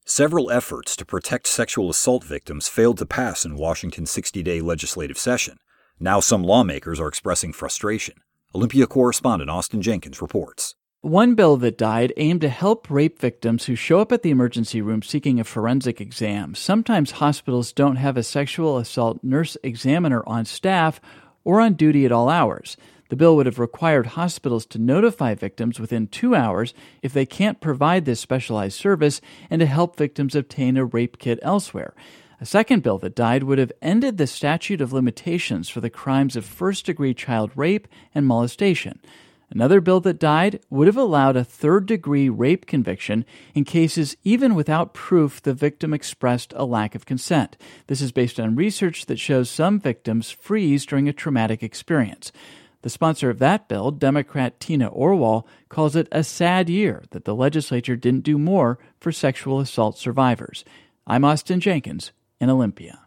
Several efforts to protect sexual assault victims failed to pass in Washington's 60-day legislative session. Now some lawmakers are expressing frustration. Olympia correspondent Austin Jenkins reports. One bill that died aimed to help rape victims who show up at the emergency room seeking a forensic exam. Sometimes hospitals don't have a sexual assault nurse examiner on staff or on duty at all hours. The bill would have required hospitals to notify victims within 2 hours if they can't provide this specialized service and to help victims obtain a rape kit elsewhere. A second bill that died would have ended the statute of limitations for the crimes of first-degree child rape and molestation. Another bill that died would have allowed a third-degree rape conviction in cases even without proof the victim expressed a lack of consent. This is based on research that shows some victims freeze during a traumatic experience. The sponsor of that bill, Democrat Tina Orwall, calls it a sad year that the legislature didn't do more for sexual assault survivors. I'm Austin Jenkins in Olympia.